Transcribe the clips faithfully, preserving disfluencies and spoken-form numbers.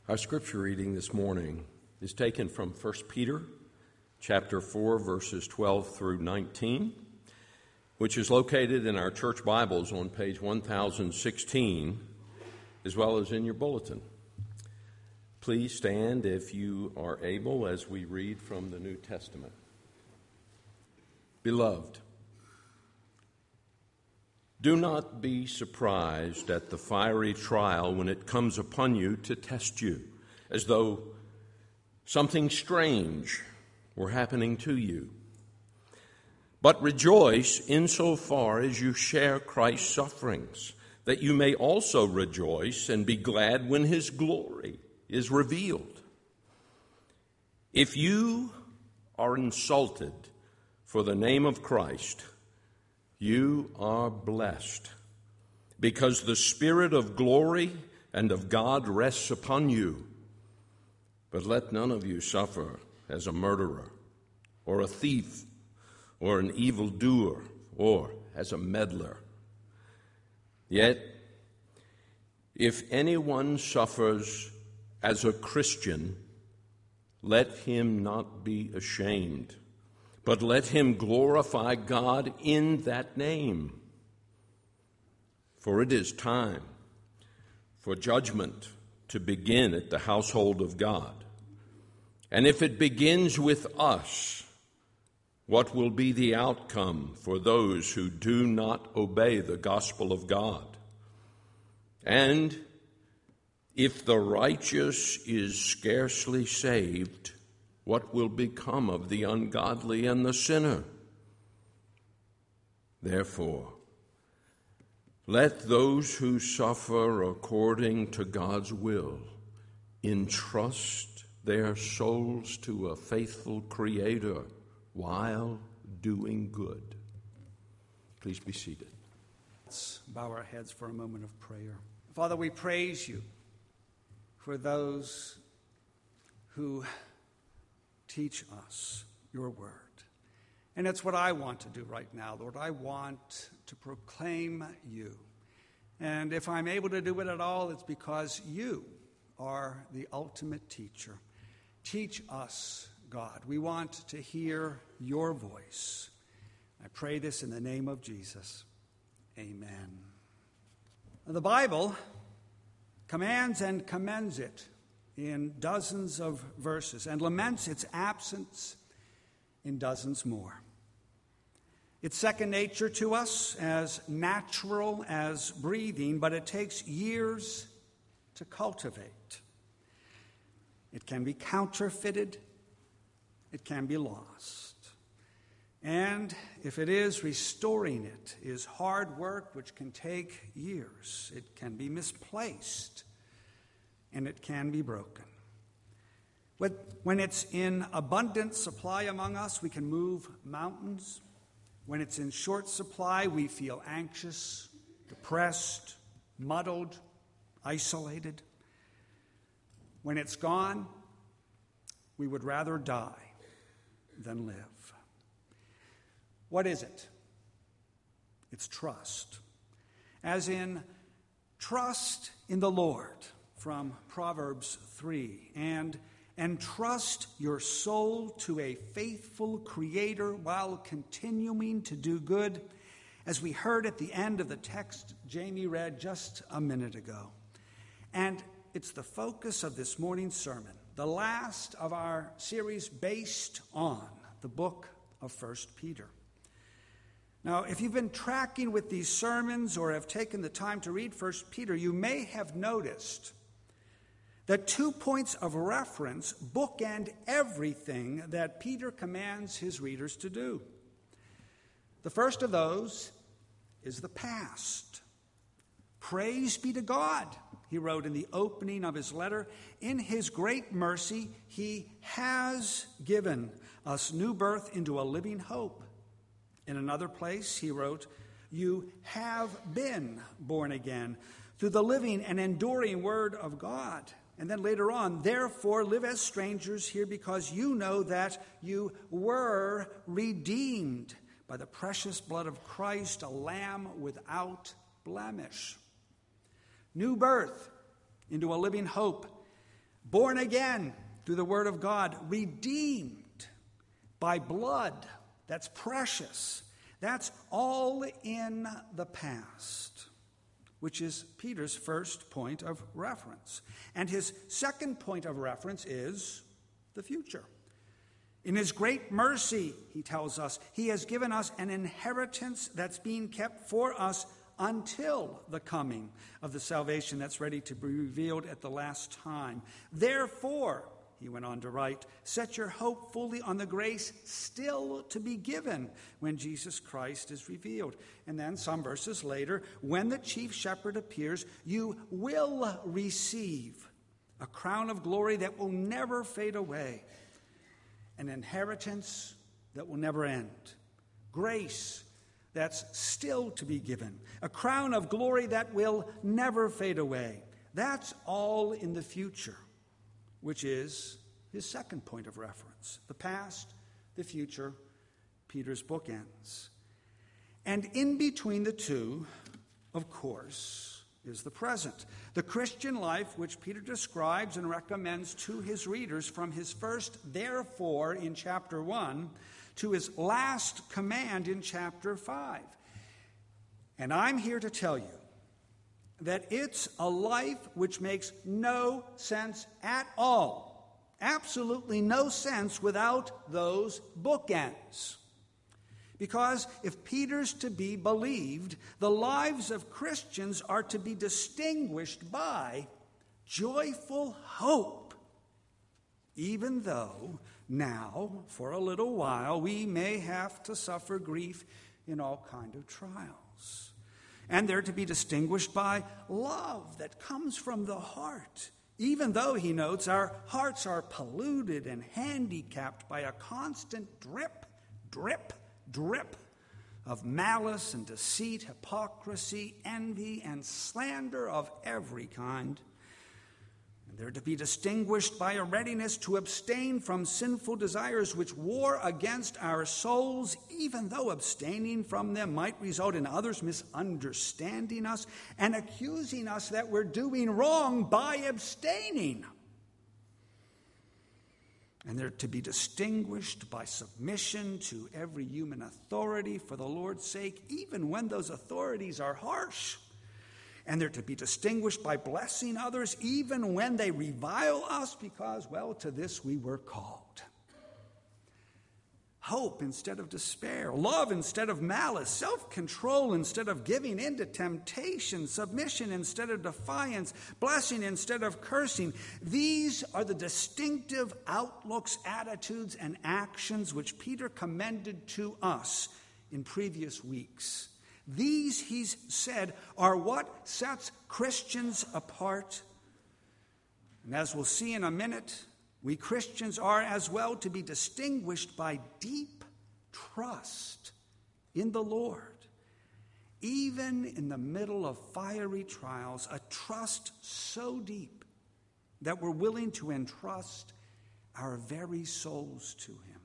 Our scripture reading this morning is taken from First Peter chapter four, verses twelve through nineteen, which is located in our church Bibles on page one thousand sixteen, as well as in your bulletin. Please stand if you are able as we read from the New Testament. Beloved, do not be surprised at the fiery trial when it comes upon you to test you, as though something strange were happening to you. But rejoice insofar as you share Christ's sufferings, that you may also rejoice and be glad when his glory is revealed. If you are insulted for the name of Christ, you are blessed, because the Spirit of glory and of God rests upon you. But let none of you suffer as a murderer, or a thief, or an evildoer, or as a meddler. Yet, if anyone suffers as a Christian, let him not be ashamed, but let him glorify God in that name. For it is time for judgment to begin at the household of God. And if it begins with us, what will be the outcome for those who do not obey the gospel of God? And if the righteous is scarcely saved, what will become of the ungodly and the sinner? Therefore, let those who suffer according to God's will entrust their souls to a faithful Creator while doing good. Please be seated. Let's bow our heads for a moment of prayer. Father, we praise you for those who teach us your word. And it's what I want to do right now, Lord. I want to proclaim you. And if I'm able to do it at all, it's because you are the ultimate teacher. Teach us, God. We want to hear your voice. I pray this in the name of Jesus. Amen. The Bible commands and commends it in dozens of verses and laments its absence in dozens more. It's second nature to us, as natural as breathing, but it takes years to cultivate. It can be counterfeited. It can be lost. And if it is, restoring it is hard work which can take years. It can be misplaced, and it can be broken. When it's in abundant supply among us, we can move mountains. When it's in short supply, we feel anxious, depressed, muddled, isolated. When it's gone, we would rather die than live. What is it? It's trust. As in, trust in the Lord, from Proverbs three, and entrust your soul to a faithful Creator while continuing to do good, as we heard at the end of the text Jamie read just a minute ago. And it's the focus of this morning's sermon, the last of our series based on the book of First Peter. Now, if you've been tracking with these sermons or have taken the time to read First Peter, you may have noticed that two points of reference bookend everything that Peter commands his readers to do. The first of those is the past. Praise be to God, he wrote in the opening of his letter. In his great mercy, he has given us new birth into a living hope. In another place, he wrote, you have been born again through the living and enduring word of God. And then later on, therefore live as strangers here, because you know that you were redeemed by the precious blood of Christ, a lamb without blemish. New birth into a living hope. born again through the word of God, redeemed by blood that's precious. That's all in the past, which is Peter's first point of reference. And his second point of reference is the future. In his great mercy, he tells us, he has given us an inheritance that's being kept for us until the coming of the salvation that's ready to be revealed at the last time. Therefore, he went on to write, set your hope fully on the grace still to be given when Jesus Christ is revealed. And then some verses later, when the chief shepherd appears, you will receive a crown of glory that will never fade away, an inheritance that will never end, grace that's still to be given, a crown of glory that will never fade away. That's all in the future, which is his second point of reference. The past, the future, Peter's book ends. And in between the two, of course, is the present. The Christian life, which Peter describes and recommends to his readers from his first therefore in chapter one to his last command in chapter five. And I'm here to tell you that it's a life which makes no sense at all. Absolutely no sense without those bookends. Because if Peter's to be believed, the lives of Christians are to be distinguished by joyful hope, even though now, for a little while, we may have to suffer grief in all kind of trials. And they're to be distinguished by love that comes from the heart, even though, he notes, our hearts are polluted and handicapped by a constant drip, drip, drip of malice and deceit, hypocrisy, envy, and slander of every kind. And they're to be distinguished by a readiness to abstain from sinful desires which war against our souls, even though abstaining from them might result in others misunderstanding us and accusing us that we're doing wrong by abstaining. And they're to be distinguished by submission to every human authority for the Lord's sake, even when those authorities are harsh. And they're to be distinguished by blessing others, even when they revile us, because, well, to this we were called. Hope instead of despair, love instead of malice, self-control instead of giving in to temptation, submission instead of defiance, blessing instead of cursing. These are the distinctive outlooks, attitudes, and actions which Peter commended to us in previous weeks. These, he's said, are what sets Christians apart. And as we'll see in a minute, we Christians are as well to be distinguished by deep trust in the Lord. Even in the middle of fiery trials, a trust so deep that we're willing to entrust our very souls to him.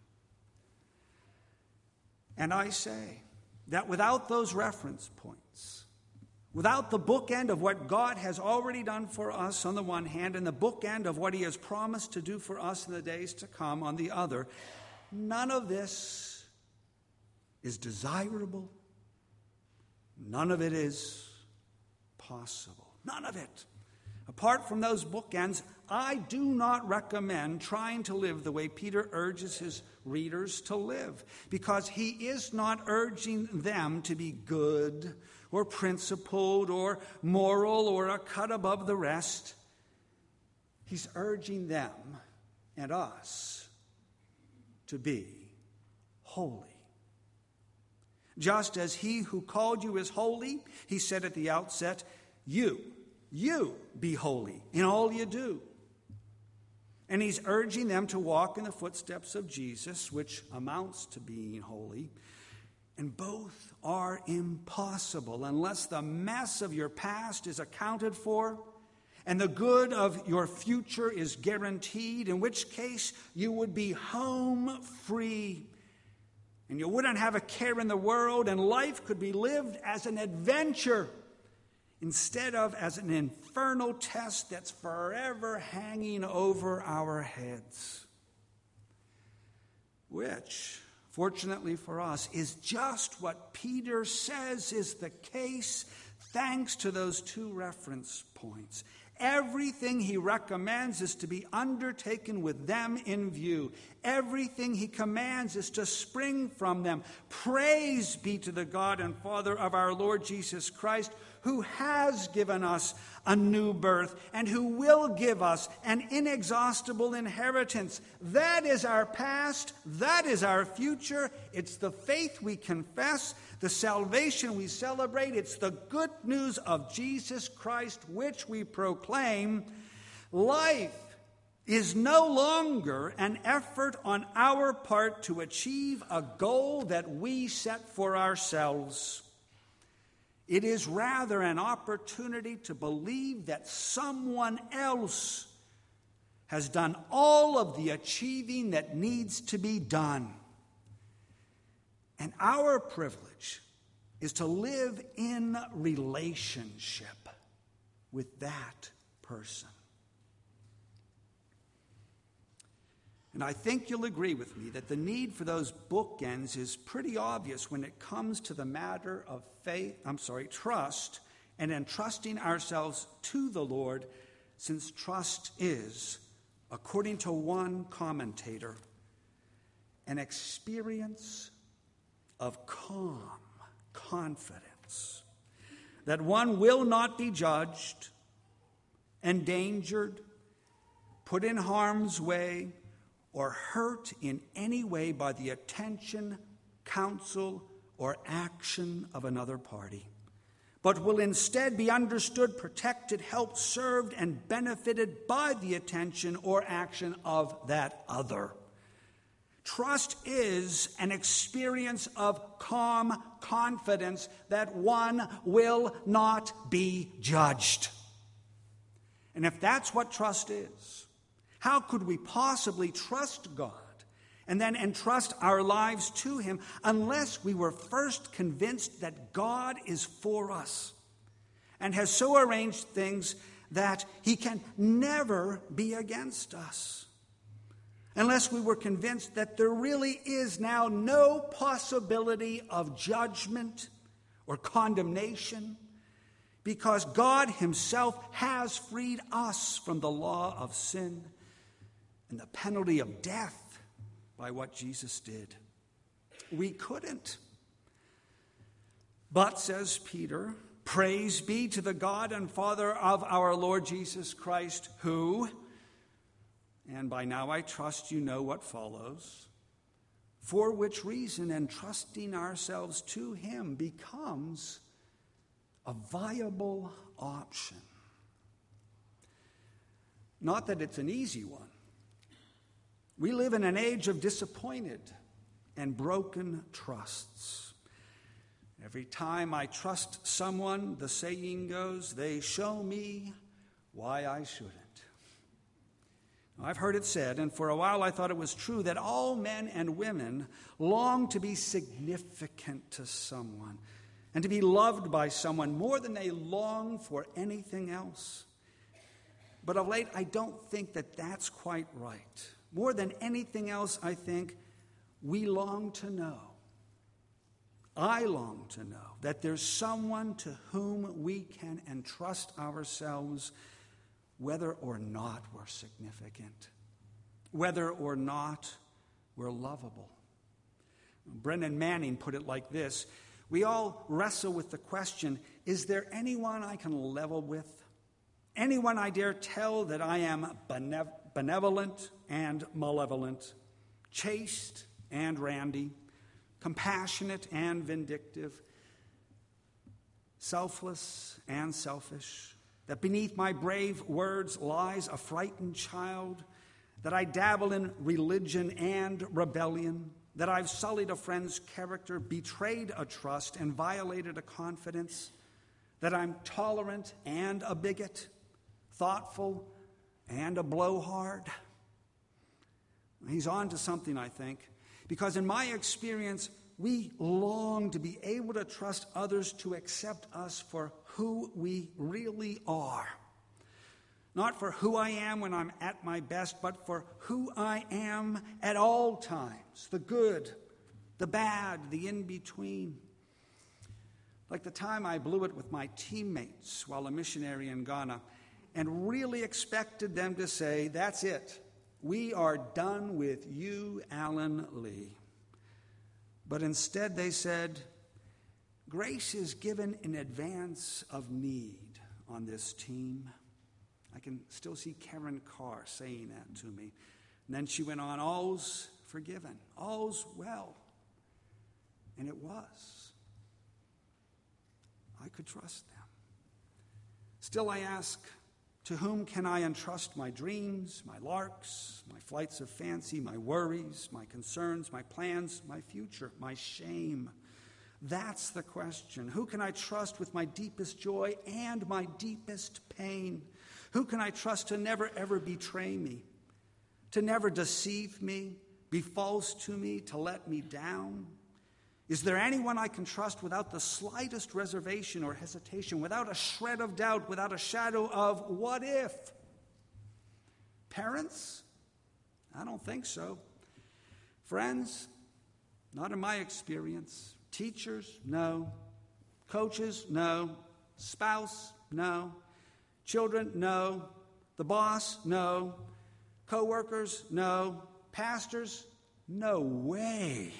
And I say that without those reference points, without the bookend of what God has already done for us on the one hand and the bookend of what he has promised to do for us in the days to come on the other, none of this is desirable. None of it is possible. None of it. Apart from those bookends, I do not recommend trying to live the way Peter urges his readers to live, because he is not urging them to be good or principled or moral or a cut above the rest. He's urging them and us to be holy. Just as he who called you is holy, he said at the outset, you, you be holy in all you do. And he's urging them to walk in the footsteps of Jesus, which amounts to being holy. And both are impossible unless the mess of your past is accounted for and the good of your future is guaranteed, in which case you would be home free and you wouldn't have a care in the world, and life could be lived as an adventure instead of as an infernal test that's forever hanging over our heads, which, fortunately for us, is just what Peter says is the case thanks to those two reference points. Everything he recommends is to be undertaken with them in view. Everything he commands is to spring from them. Praise be to the God and Father of our Lord Jesus Christ, who has given us a new birth and who will give us an inexhaustible inheritance. That is our past. That is our future. It's the faith we confess, the salvation we celebrate. It's the good news of Jesus Christ which we proclaim. Life is no longer an effort on our part to achieve a goal that we set for ourselves. It is rather an opportunity to believe that someone else has done all of the achieving that needs to be done. And our privilege is to live in relationship with that person. And I think you'll agree with me that the need for those bookends is pretty obvious when it comes to the matter of faith, I'm sorry, trust, and entrusting ourselves to the Lord, since trust is, according to one commentator, an experience of calm confidence that one will not be judged, endangered, put in harm's way, or hurt in any way by the attention, counsel, or action of another party, but will instead be understood, protected, helped, served, and benefited by the attention or action of that other. Trust is an experience of calm confidence that one will not be judged. And if that's what trust is, how could we possibly trust God and then entrust our lives to Him unless we were first convinced that God is for us and has so arranged things that He can never be against us? Unless we were convinced that there really is now no possibility of judgment or condemnation, because God Himself has freed us from the law of sin and the penalty of death by what Jesus did. We couldn't. But, says Peter, praise be to the God and Father of our Lord Jesus Christ, who, and by now I trust you know what follows, for which reason entrusting ourselves to Him becomes a viable option. Not that it's an easy one. We live in an age of disappointed and broken trusts. Every time I trust someone, the saying goes, they show me why I shouldn't. I've heard it said, and for a while I thought it was true, that all men and women long to be significant to someone and to be loved by someone more than they long for anything else. But of late, I don't think that that's quite right. More than anything else, I think we long to know, I long to know, that there's someone to whom we can entrust ourselves, whether or not we're significant, whether or not we're lovable. Brennan Manning put it like this: we all wrestle with the question, is there anyone I can level with? Anyone I dare tell that I am benevolent? benevolent and malevolent, chaste and randy, compassionate and vindictive, selfless and selfish, that beneath my brave words lies a frightened child, that I dabble in religion and rebellion, that I've sullied a friend's character, betrayed a trust, and violated a confidence, that I'm tolerant and a bigot, thoughtful and a blowhard. He's on to something, I think, because in my experience, we long to be able to trust others to accept us for who we really are. Not for who I am when I'm at my best, but for who I am at all times. The good, the bad, the in-between. Like the time I blew it with my teammates while a missionary in Ghana and really expected them to say, "That's it. We are done with you, Alan Lee." But instead they said, "Grace is given in advance of need on this team." I can still see Karen Carr saying that to me. And then she went on, "All's forgiven, all's well." And it was. I could trust them. Still I ask, to whom can I entrust my dreams, my larks, my flights of fancy, my worries, my concerns, my plans, my future, my shame? That's the question. Who can I trust with my deepest joy and my deepest pain? Who can I trust to never, ever betray me, to never deceive me, be false to me, to let me down? Is there anyone I can trust without the slightest reservation or hesitation, without a shred of doubt, without a shadow of what if? Parents? I don't think so. Friends? Not in my experience. Teachers? No. Coaches? No. Spouse? No. Children? No. The boss? No. Co-workers? No. Pastors? No way.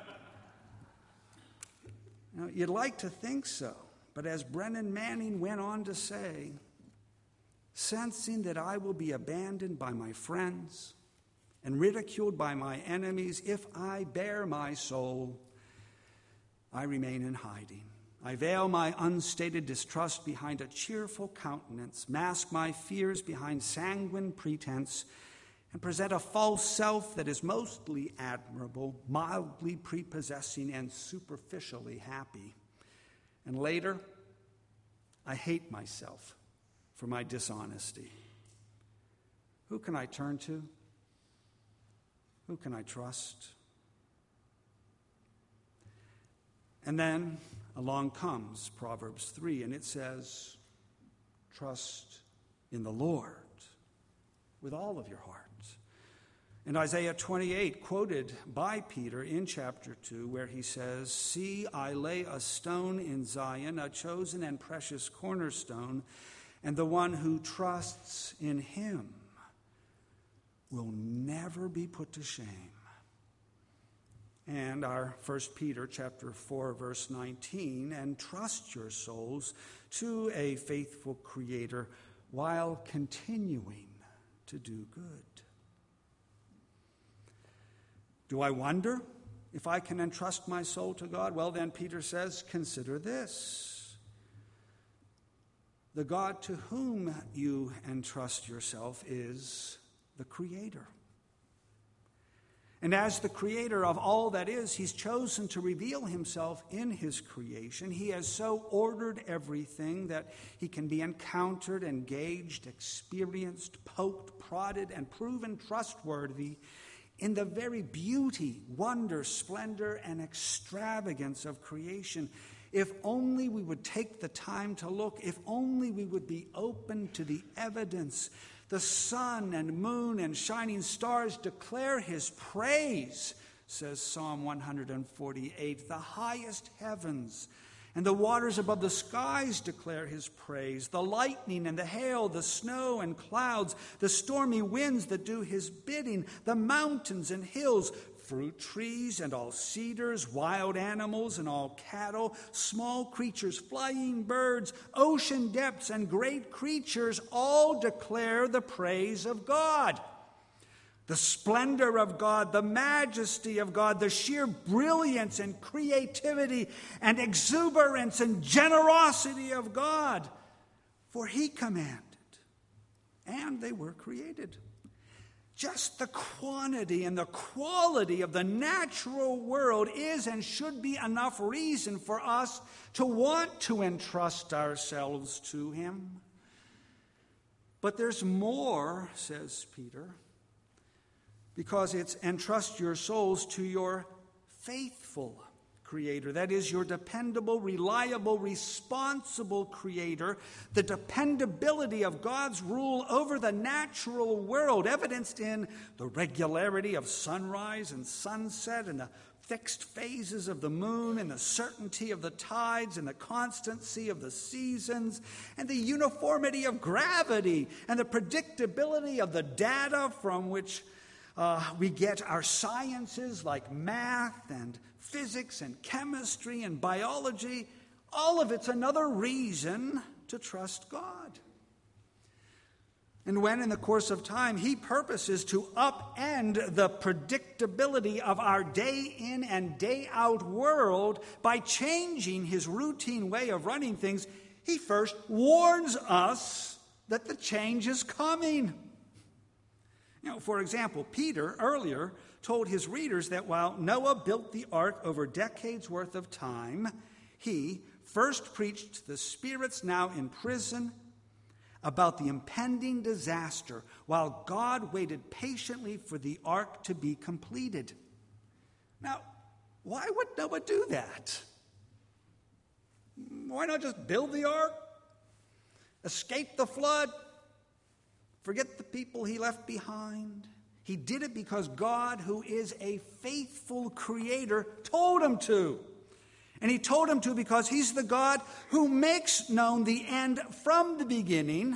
Now, you'd like to think so, but as Brennan Manning went on to say, sensing that I will be abandoned by my friends and ridiculed by my enemies if I bare my soul, I remain in hiding. I veil my unstated distrust behind a cheerful countenance, mask my fears behind sanguine pretense, and present a false self that is mostly admirable, mildly prepossessing, and superficially happy. And later, I hate myself for my dishonesty. Who can I turn to? Who can I trust? And then along comes Proverbs three, and it says, trust in the Lord with all of your heart. And Isaiah twenty-eight, quoted by Peter in chapter two, where he says, "See, I lay a stone in Zion, a chosen and precious cornerstone, and the one who trusts in him will never be put to shame." And our First Peter chapter four, verse nineteen, "And trust your souls to a faithful Creator while continuing to do good." Do I wonder if I can entrust my soul to God? Well, then Peter says, consider this. The God to whom you entrust yourself is the Creator. And as the Creator of all that is, He's chosen to reveal Himself in His creation. He has so ordered everything that He can be encountered, engaged, experienced, poked, prodded, and proven trustworthy in the very beauty, wonder, splendor, and extravagance of creation. If only we would take the time to look, if only we would be open to the evidence. The sun and moon and shining stars declare His praise, says Psalm one forty-eight. The highest heavens and the waters above the skies declare His praise. The lightning and the hail, the snow and clouds, the stormy winds that do His bidding, the mountains and hills, fruit trees and all cedars, wild animals and all cattle, small creatures, flying birds, ocean depths and great creatures all declare the praise of God. The splendor of God, the majesty of God, the sheer brilliance and creativity and exuberance and generosity of God. For He commanded, and they were created. Just the quantity and the quality of the natural world is and should be enough reason for us to want to entrust ourselves to Him. But there's more, says Peter, because it's entrust your souls to your faithful creator. That is, your dependable, reliable, responsible creator. The dependability of God's rule over the natural world, evidenced in the regularity of sunrise and sunset and the fixed phases of the moon and the certainty of the tides and the constancy of the seasons and the uniformity of gravity and the predictability of the data from which uh, we get our sciences like math and physics and chemistry and biology. All of it's another reason to trust God. And when, in the course of time, he purposes to upend the predictability of our day in and day out world by changing his routine way of running things, he first warns us that the change is coming. You know, for example, Peter earlier told his readers that while Noah built the ark over decades worth of time, he first preached to the spirits now in prison about the impending disaster, while God waited patiently for the ark to be completed. Now, why would Noah do that? Why not just build the ark, escape the flood, forget the people he left behind? He did it because God, who is a faithful creator, told him to. And he told him to because he's the God who makes known the end from the beginning.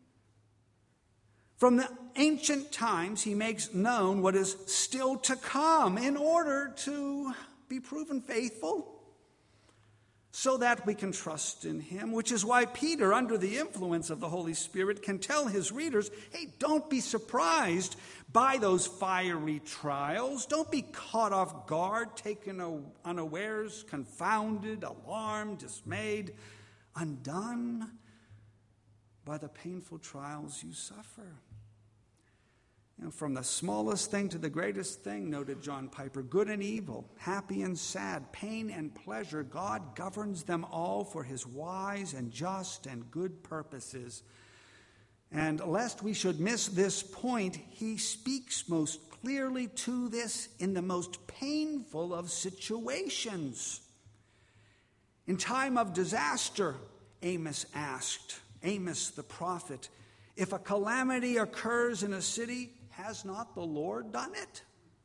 From the ancient times, he makes known what is still to come in order to be proven faithful so that we can trust in him, which is why Peter, under the influence of the Holy Spirit, can tell his readers, hey, don't be surprised by those fiery trials. Don't be caught off guard, taken unawares, confounded, alarmed, dismayed, undone by the painful trials you suffer. You know, from the smallest thing to the greatest thing, noted John Piper, good and evil, happy and sad, pain and pleasure, God governs them all for his wise and just and good purposes. And lest we should miss this point, he speaks most clearly to this in the most painful of situations. In time of disaster, Amos asked, Amos the prophet, if a calamity occurs in a city, has not the Lord done it?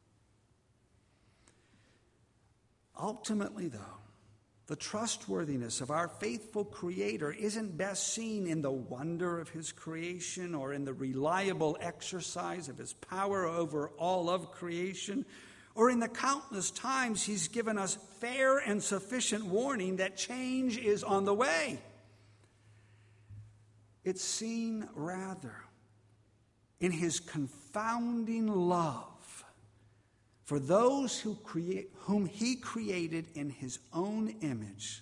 Ultimately, though, the trustworthiness of our faithful Creator isn't best seen in the wonder of his creation or in the reliable exercise of his power over all of creation or in the countless times he's given us fair and sufficient warning that change is on the way. It's seen rather in his confounding love for those who create, whom he created in his own image,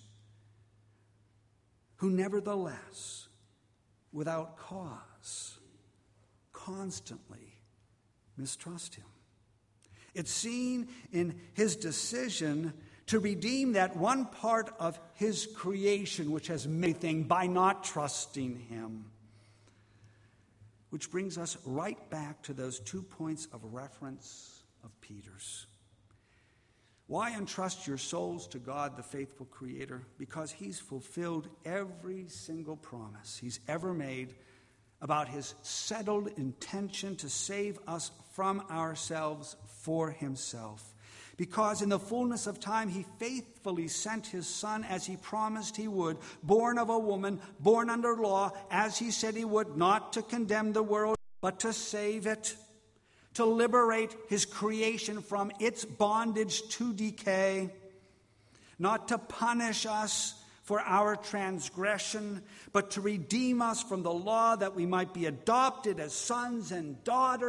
who nevertheless, without cause, constantly mistrust him. It's seen in his decision to redeem that one part of his creation which has made anything by not trusting him. Which brings us right back to those two points of reference of Peter's. Why entrust your souls to God, the faithful Creator? Because he's fulfilled every single promise he's ever made about his settled intention to save us from ourselves for himself. Because in the fullness of time, he faithfully sent his Son as he promised he would, born of a woman, born under law, as he said he would, not to condemn the world, but to save it, to liberate his creation from its bondage to decay, not to punish us for our transgression, but to redeem us from the law that we might be adopted as sons and daughters.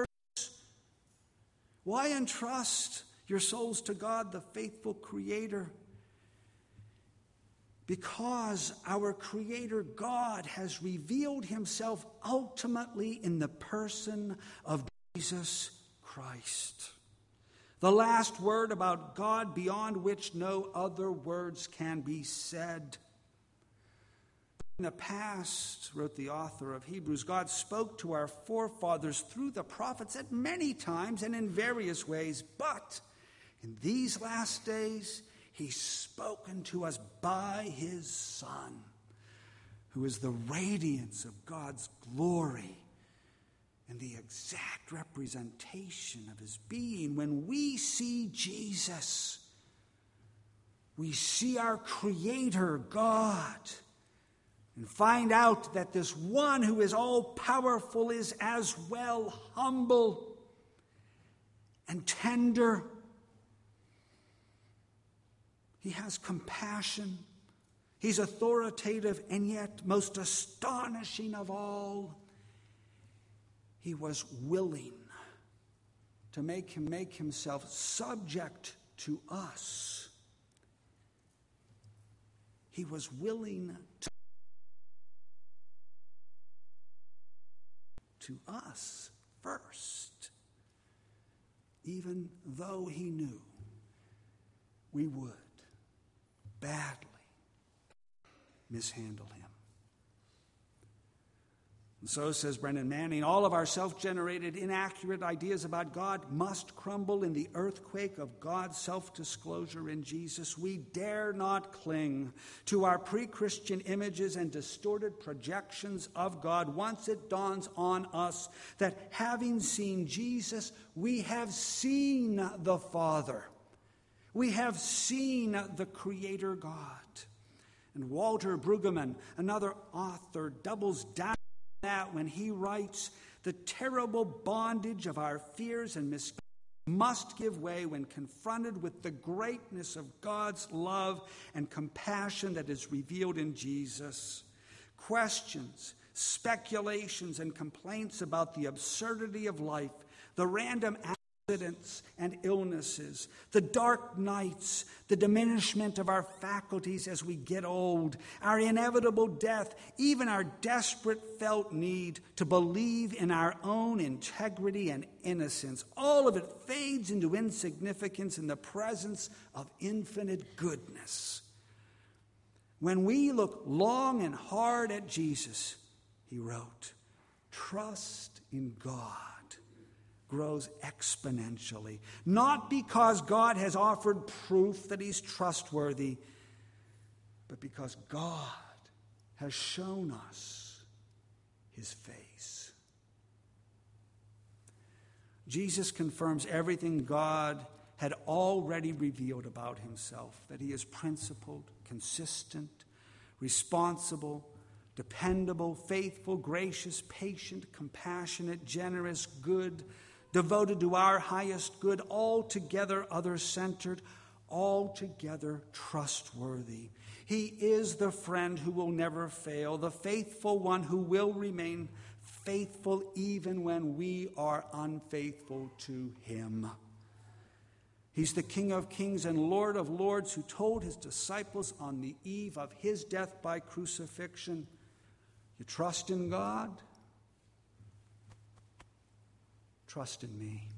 Why entrust your souls to God, the faithful Creator? Because our Creator God has revealed himself ultimately in the person of Jesus Christ. The last word about God beyond which no other words can be said. In the past, wrote the author of Hebrews, God spoke to our forefathers through the prophets at many times and in various ways, but in these last days, He's spoken to us by his Son, who is the radiance of God's glory and the exact representation of his being. When we see Jesus, we see our Creator, God, and find out that this one who is all-powerful is as well humble and tender. He has compassion. He's authoritative, and yet, most astonishing of all, he was willing to make him make himself subject to us. He was willing to to us first, even though he knew we would badly mishandle him. And so, says Brennan Manning, all of our self-generated, inaccurate ideas about God must crumble in the earthquake of God's self-disclosure in Jesus. We dare not cling to our pre-Christian images and distorted projections of God once it dawns on us that having seen Jesus, we have seen the Father. We have seen the Creator God. And Walter Brueggemann, another author, doubles down that when he writes, the terrible bondage of our fears and misgivings must give way when confronted with the greatness of God's love and compassion that is revealed in Jesus. Questions, speculations, and complaints about the absurdity of life, the random accidents and illnesses, the dark nights, the diminishment of our faculties as we get old, our inevitable death, even our desperate felt need to believe in our own integrity and innocence. All of it fades into insignificance in the presence of infinite goodness. When we look long and hard at Jesus, he wrote, trust in God grows exponentially, not because God has offered proof that he's trustworthy, but because God has shown us his face. Jesus confirms everything God had already revealed about himself, that he is principled, consistent, responsible, dependable, faithful, gracious, patient, compassionate, generous, good, devoted to our highest good, altogether other-centered, altogether trustworthy. He is the friend who will never fail, the faithful one who will remain faithful even when we are unfaithful to him. He's the King of kings and Lord of lords who told his disciples on the eve of his death by crucifixion, you trust in God? Trust in me.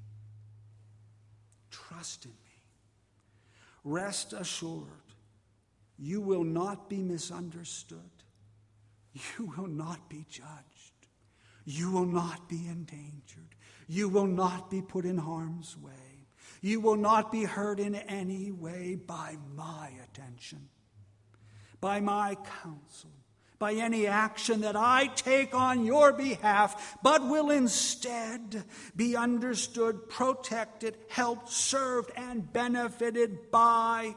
Trust in me. Rest assured, you will not be misunderstood. You will not be judged. You will not be endangered. You will not be put in harm's way. You will not be hurt in any way by my attention, by my counsel, by any action that I take on your behalf, but will instead be understood, protected, helped, served, and benefited by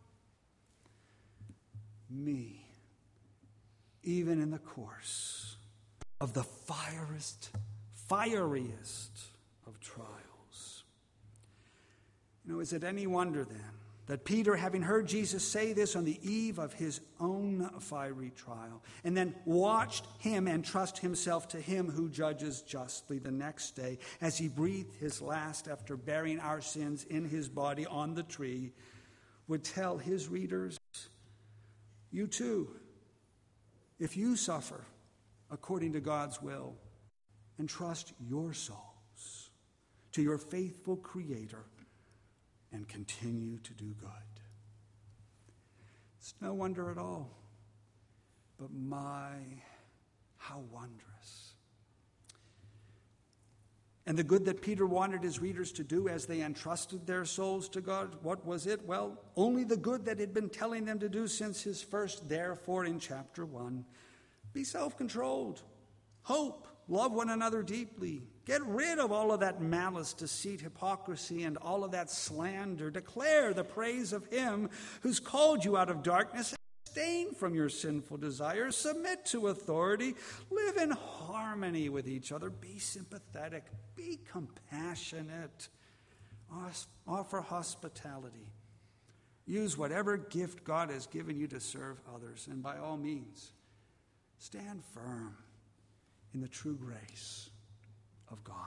me, even in the course of the fieriest, fieriest of trials. You know, is it any wonder then that Peter, having heard Jesus say this on the eve of his own fiery trial, and then watched him entrust himself to him who judges justly the next day, as he breathed his last after bearing our sins in his body on the tree, would tell his readers, you too, if you suffer according to God's will, entrust your souls to your faithful Creator and continue to do good. It's no wonder at all, but my, how wondrous. And the good that Peter wanted his readers to do as they entrusted their souls to God, what was it? Well, only the good that he'd been telling them to do since his first therefore in chapter one. Be self-controlled. Hope. Love one another deeply. Get rid of all of that malice, deceit, hypocrisy, and all of that slander. Declare the praise of him who's called you out of darkness. Abstain from your sinful desires. Submit to authority. Live in harmony with each other. Be sympathetic. Be compassionate. Offer hospitality. Use whatever gift God has given you to serve others. And by all means, stand firm in the true grace of God.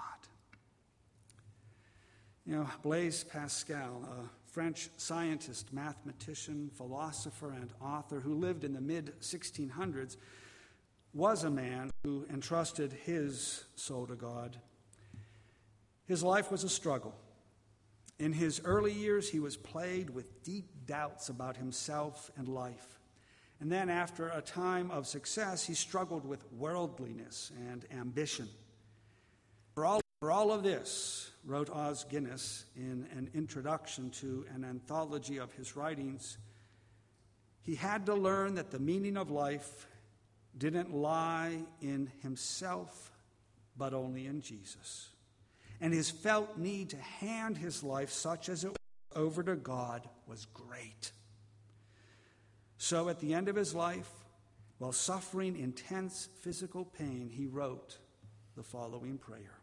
You know, Blaise Pascal, a French scientist, mathematician, philosopher, and author who lived in the mid sixteen hundreds, was a man who entrusted his soul to God. His life was a struggle. In his early years, he was plagued with deep doubts about himself and life. And then after a time of success, he struggled with worldliness and ambition. For all, for all of this, wrote Os Guinness in an introduction to an anthology of his writings, he had to learn that the meaning of life didn't lie in himself, but only in Jesus. And his felt need to hand his life, such as it was, over to God was great. So at the end of his life, while suffering intense physical pain, he wrote the following prayer.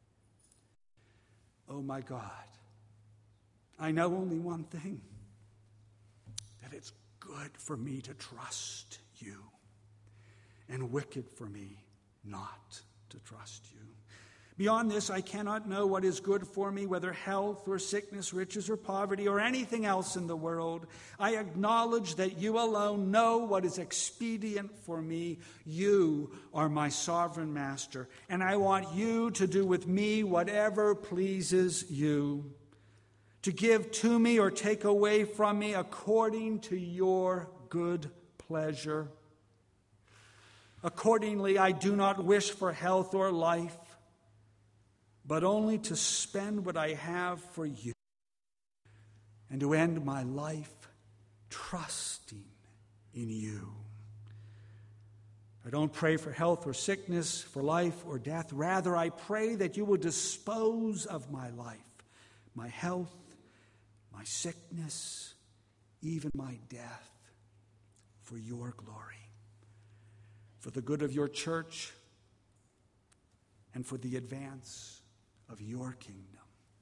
Oh my God, I know only one thing, that it's good for me to trust you, and wicked for me not to trust you. Beyond this, I cannot know what is good for me, whether health or sickness, riches or poverty, or anything else in the world. I acknowledge that you alone know what is expedient for me. You are my sovereign master, and I want you to do with me whatever pleases you, to give to me or take away from me according to your good pleasure. Accordingly, I do not wish for health or life, but only to spend what I have for you, and to end my life trusting in you. I don't pray for health or sickness, for life or death. Rather, I pray that you will dispose of my life, my health, my sickness, even my death, for your glory, for the good of your church, and for the advance of your kingdom.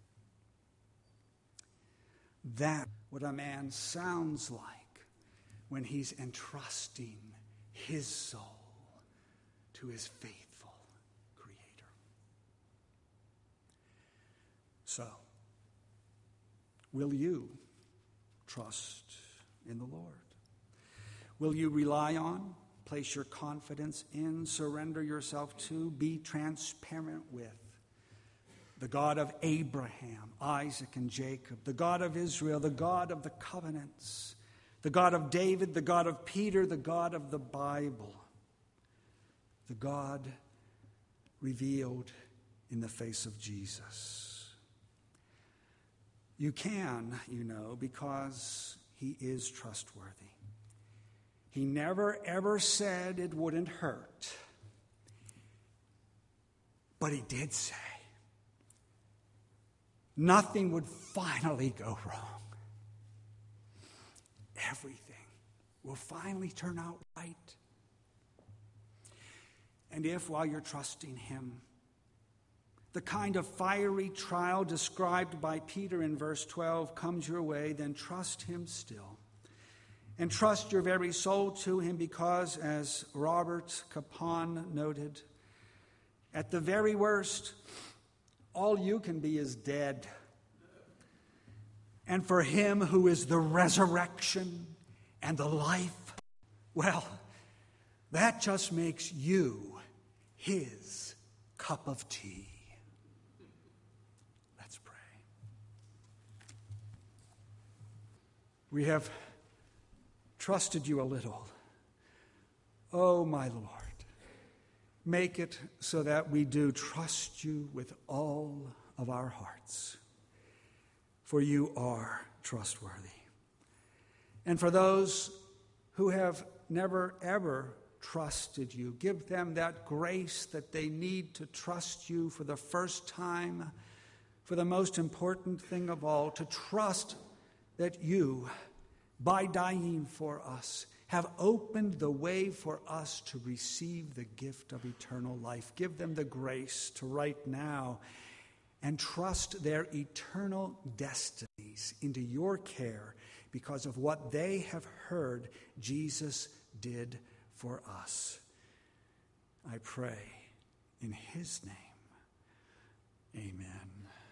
That's what a man sounds like when he's entrusting his soul to his faithful Creator. So, will you trust in the Lord? Will you rely on, place your confidence in, surrender yourself to, be transparent with the God of Abraham, Isaac, and Jacob, the God of Israel, the God of the covenants, the God of David, the God of Peter, the God of the Bible, the God revealed in the face of Jesus? You can, you know, because he is trustworthy. He never, ever said it wouldn't hurt, but he did say nothing would finally go wrong. Everything will finally turn out right. And if, while you're trusting him, the kind of fiery trial described by Peter in verse twelve comes your way, then trust him still. And trust your very soul to him, because, as Robert Capon noted, at the very worst, all you can be is dead. And for him who is the resurrection and the life, well, that just makes you his cup of tea. Let's pray. We have trusted you a little. Oh, my Lord, Make it so that we do trust you with all of our hearts, for you are trustworthy. And for those who have never, ever trusted you, give them that grace that they need to trust you for the first time, for the most important thing of all, to trust that you, by dying for us, have opened the way for us to receive the gift of eternal life. Give them the grace to right now and trust their eternal destinies into your care because of what they have heard Jesus did for us. I pray in his name. Amen.